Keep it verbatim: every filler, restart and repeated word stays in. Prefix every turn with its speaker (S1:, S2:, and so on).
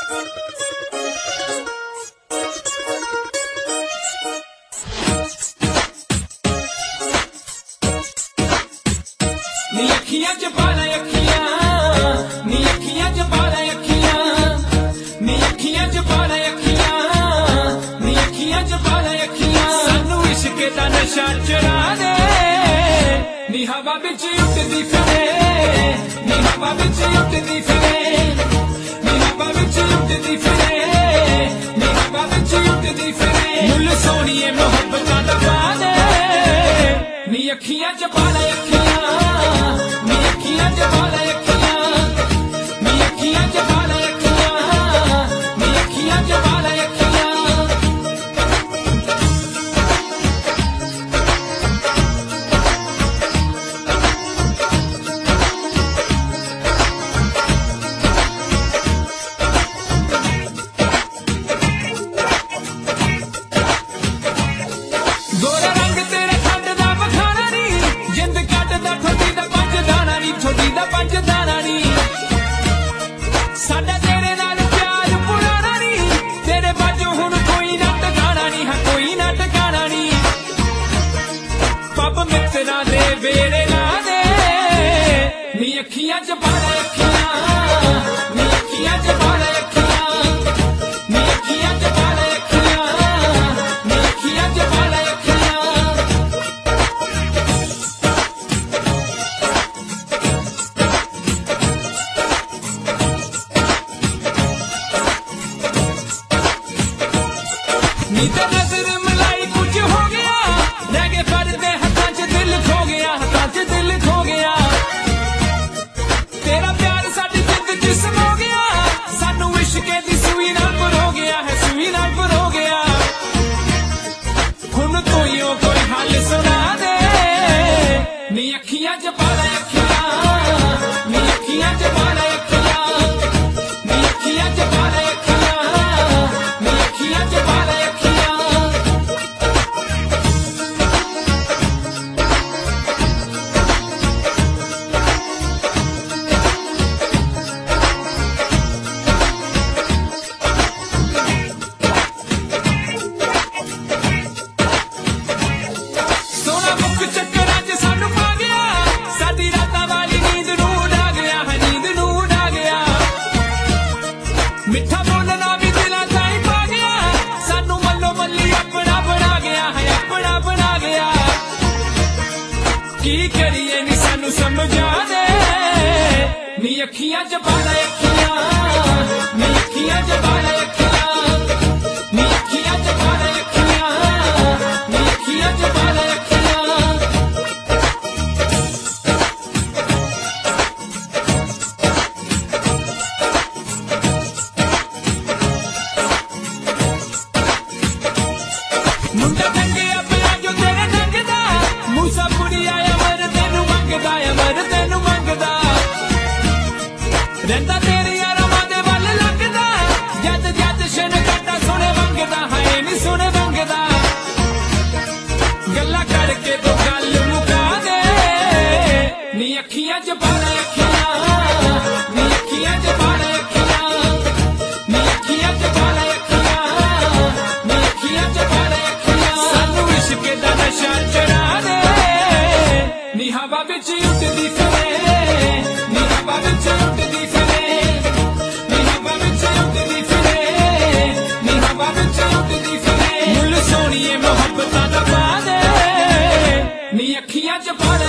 S1: नी अखियां च पाला अखियां, नी अखियां च पाला अखियां, नी अखियां च पाला अखियां, नी अखियां च पाला अखियां। सानू इश्क दा नशा चढ़ा दे, नी हवा बिच उड़दी फिरे, नी हवा बिच उड़दी फिरे, नी हवा बिच उड़दी फिरे, नी हवा बिच उड़दी फिरे। मुल सोनिए मोहब्बतां दा पा दे, नी अखियां च पाला अखियां, नी अखियां च पाला अखियां, नी अखियां च पाला अखियां, नी अखियां च पाला अखियां। गोरा रंग तेरा खंड दा बखाना नी, जिंद कटदा ठोडी दा पंज दाना नी, ठोडी दा पंज दाना नी। साडा तेरे नाल प्यार पुराना नी, तेरे बाजू हुण कोई ना टकाना नी, हाँ कोई ना टकाना नी। पब मित्तरां दे वेड़े ला दे, नी अखियां च पाला अखियां, नी अखियां च पाला अखियां, नी अखियां च पाला अखियां, नी अखियां च पाला अखियां। नी ते नजर मिलाई कुछ हो गया, रह गए पर्दे हत्थां च दिल खो गया, हत्थां च दिल खो गया। तेरा प्यार साडी जिंद जिस्म हो गया, सानू इश्के दी सूई नाल भरो गया है, सूई नाल भरो गया। हुण कोई ओ कोई हल सुना दे, नी अखियां च पाला अखियां, नी अखियां च पाला अखियां, नी अखियां च पाला अखियां, नी अखियां च पाला अखियां। सोना मुख चक्करां च सानू पा गया, साडी रातां वाली नींद नूं उड़ा गया है, नींद नूं उड़ा गया। मिठा बोलना भी दिलां ताईं पा गया, सानू मल्लो मल्ली अपना बना गया है, अपना बना गया। की करिए नी सानू समझा दे, नी अखियां च पाला अखियां, नी अखियां च पाला अखियां, नी अखियां च पाला अखियां, नी अखियां च पाला अखियां। मुंडा टंगिया पिया जो तेरे टंगदा, मूसा पुड़िया अमर तेनू मंगदा, अमर तेनू मंगदा। रहिंदा तेरे यारां दे वल लगदा, जद जद शन काटा सुने मंगदा, हाय नी सुने मंगदा। गल्लां करके तो गल मुका दे, नी अखियां च पाला अखियां, नी अखियां च पाला अखियां, नी अखियां च पाला अखियां, नी अखियां च पाला अखियां। सानू इश्क दा नशा चढ़ा दे, नी हवा बिच उड़दी फिरे, नी हवा बिच उड़दी फिरे, नी हवा बिच उड़दी फिरे, नी हवा बिच उड़दी फिरे। मुल सोनिए मोहब्बतां दा पा दे, नी अखियां च पाला